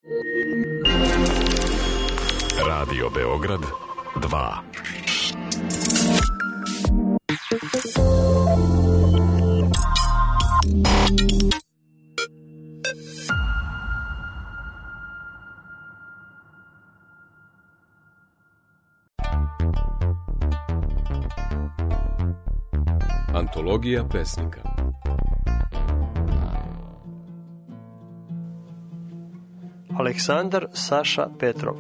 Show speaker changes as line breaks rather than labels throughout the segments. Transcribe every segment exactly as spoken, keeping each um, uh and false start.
Radio Beograd dva.
Antologija pesnika.
Aleksandar Saša Petrov.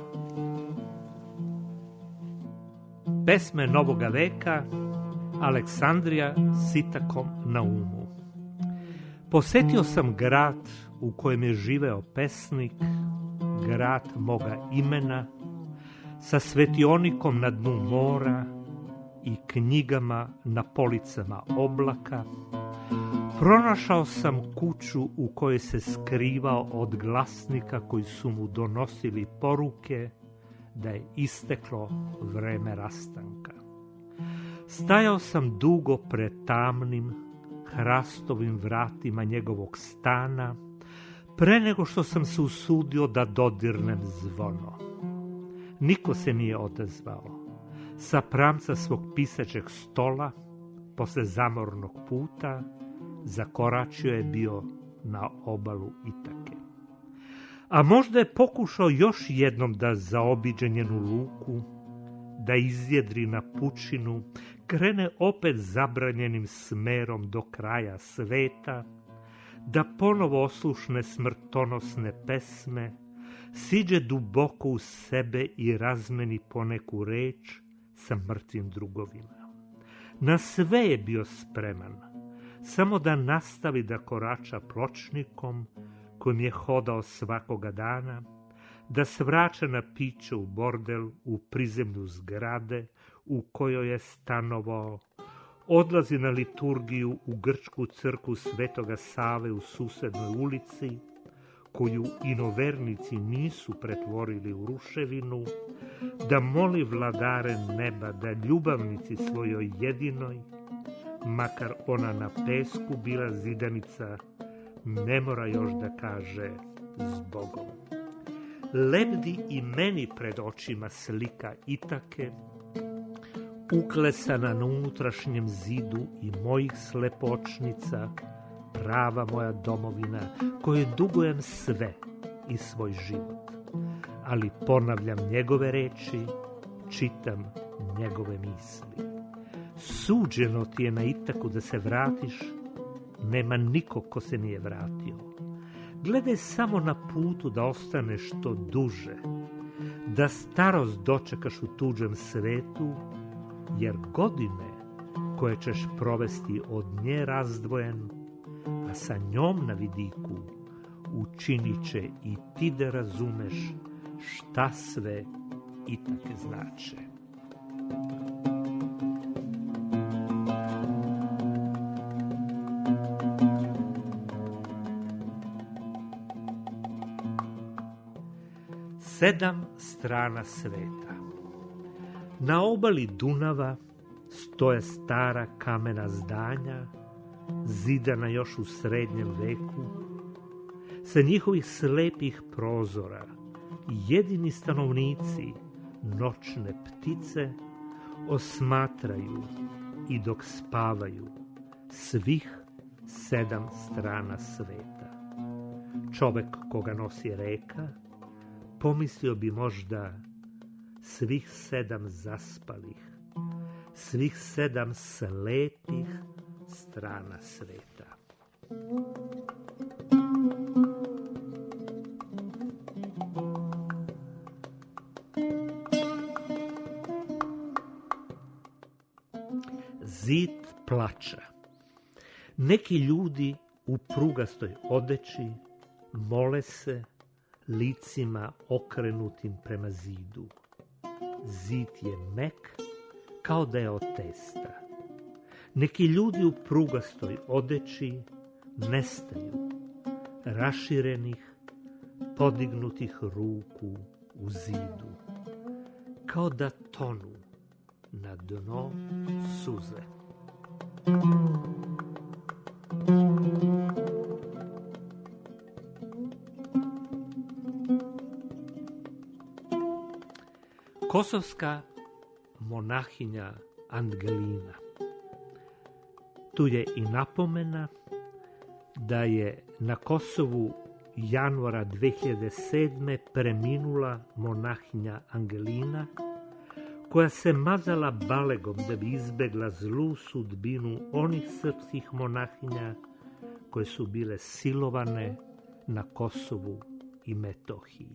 Pesme novoga veka, Aleksandrija s Itakom na umu. Posetio sam grad u kojem je živeo pesnik, grad moga imena, sa svetionikom na dnu mora i knjigama na policama oblaka. Pronašao sam kuću u kojoj se skrivao od glasnika koji su mu donosili poruke da je isteklo vreme rastanka. Stajao sam dugo pred tamnim, hrastovim vratima njegovog stana, pre nego što sam se usudio da dodirnem zvono. Niko se nije odazvao. Sa pramca svog pisaćeg stola, posle zamornog puta, zakoračio je bio na obalu Itake. A možda je pokušao još jednom da zaobiđe njenu luku, da izjedri na pučinu, krene opet zabranjenim smerom do kraja sveta, da ponovo oslušne smrtonosne pesme, siđe duboko u sebe i razmeni poneku reč sa mrtvim drugovima. Na sve je bio spreman, samo da nastavi da korača pločnikom kojim je hodao svakoga dana, da svraća na piće u bordel u prizemlju zgrade u kojoj je stanovao, odlazi na liturgiju u grčku crkvu Svetoga Save u susednoj ulici, koju inovernici nisu pretvorili u ruševinu, da moli vladare neba da ljubavnici svojoj jedinoj, makar ona na pesku bila zidanica, ne mora još da kaže zbogom. Lebdi i meni pred očima slika Itake, uklesana na unutrašnjem zidu i mojih slepočnica, prava moja domovina, kojoj dugujem sve i svoj život. Ali ponavljam njegove reči, čitam njegove misli. Suđeno ti je na Itaku da se vratiš, nema niko ko se nije vratio. Gledaj samo na putu da ostaneš što duže, da starost dočekaš u tuđem svetu, jer godine koje ćeš provesti od nje razdvojen, a sa njom na vidiku, učinit će i ti da razumeš šta sve Itake znače. Sedam strana sveta. Na obali Dunava stoje stara kamena zdanja, zidana još u srednjem veku. Sa njihovih slepih prozora jedini stanovnici, noćne ptice, osmatraju i dok spavaju svih sedam strana sveta. Čovek koga nosi reka pomislio bi možda svih sedam zaspalih, svih sedam slepih strana sveta. Zid plača. Neki ljudi u prugastoj odeći mole se licima okrenutim prema zidu. Zid je mek kao da je od testa. Neki ljudi u prugastoj odeći nestaju, raširenih, podignutih ruku u zidu, kao da tonu na dno suze. Kosovska monahinja Angelina. Tu je i napomena da je na Kosovu januara dve hiljade sedme. preminula monahinja Angelina, koja se mazala balegom da bi izbegla zlu sudbinu onih srpskih monahinja koje su bile silovane na Kosovu i Metohiji.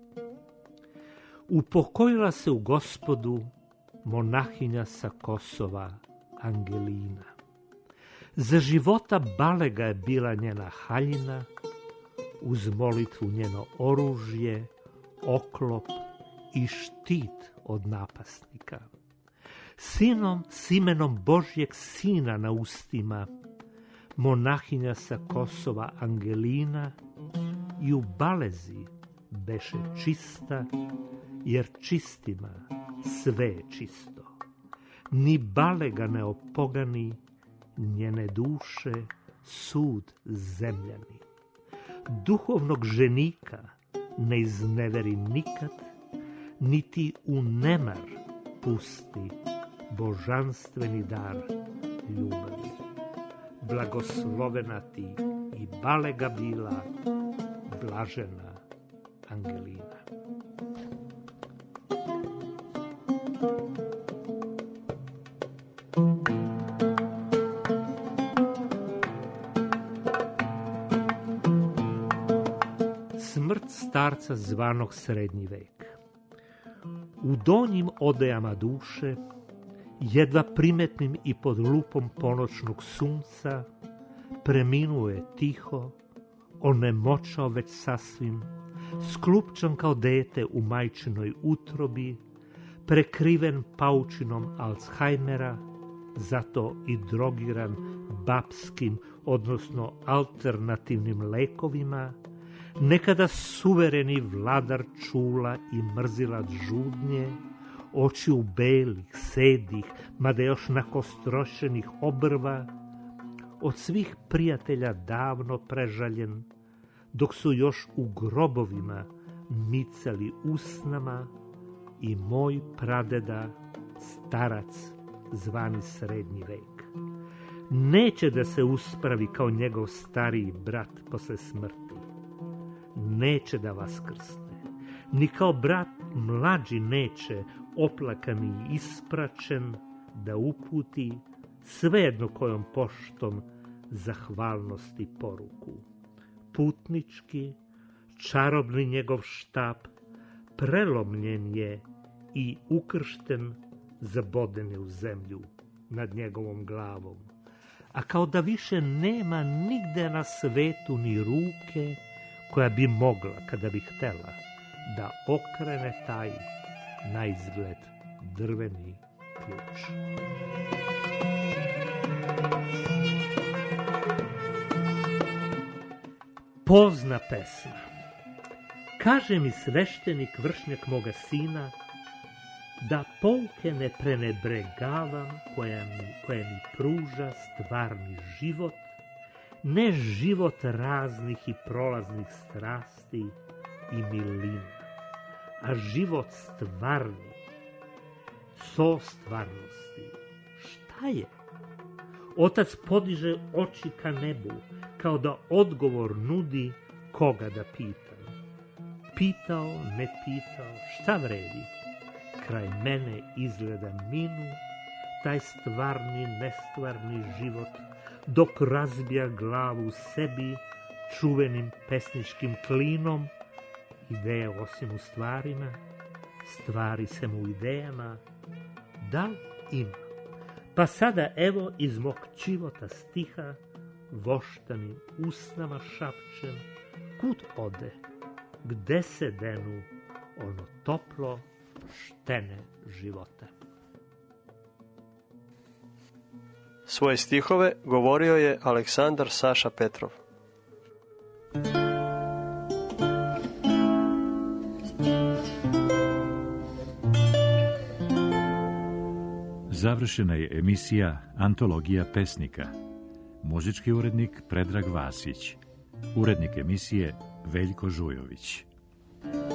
Upokojila se u Gospodu monahinja sa Kosova Angelina. Za života balega je bila njena haljina, uz molitvu njeno oružje, oklop i štit od napasnika. Sinom s imenom Božjeg Sina na ustima, monahinja sa Kosova Angelina i u balezi beše čista, jer čistima sve je čisto. Ni balega ne opogani, njene duše sud zemljani. Duhovnog ženika ne izneveri nikad, niti u nemar pusti božanstveni dar ljubavi. Blagoslovena ti i balega bila, blažena Angelina. Smrt starca zvanog Srednji vek. U donjim odejama duše, jedva primetnim i pod lupom ponoćnog sunca, preminuo je tiho, onemoćao već sasvim, sklupčan kao dete u majčinoj utrobi, prekriven paučinom Alzheimera, zato i drogiran babskim, odnosno alternativnim lekovima, nekada suvereni vladar čula i mrzilac žudnje, očiju belih, sedih, mada još nakostrošenih obrva, od svih prijatelja davno prežaljen, dok su još u grobovima micali usnama, i moj pradeda, starac zvani Srednji vek. Neće da se uspravi kao njegov stariji brat posle smrti. Neće da vaskrsne, ni kao brat mlađi neće, oplakan i ispračen, da uputi, svejedno kojom poštom, zahvalnosti poruku. Putnički, čarobni njegov štap, prelomljen je i ukršten, zaboden je u zemlju nad njegovom glavom. A kao da više nema nigde na svetu ni ruke koja bi mogla, kada bi htela, da okrene taj, na izgled, drveni ključ. Pozna pesma. Kaže mi sveštenik, vršnjak moga sina, da pouke ne prenebregavam koja mi, koja mi pruža stvarni život, ne život raznih i prolaznih strasti i milina, a život stvarni, so stvarnosti. Šta je? Otac podiže oči ka nebu, kao da odgovor nudi koga da pitam. Pitao, ne pitao, šta vredi? Kraj mene izgleda minu taj stvarni, nestvarni život, dok razbija glavu sebi čuvenim pesničkim klinom. Ideje osim u stvarima, stvari sem u idejama, da li ima? Pa sada evo iz mog čivota stiha, voštanim usnama šapčem, kud ode, gde se denu ono toplo štene života.
Svoje stihove govorio je Aleksandar Saša Petrov.
Završena je emisija Antologija pesnika. Muzički urednik Predrag Vasić. Urednik emisije Veljko Žujović.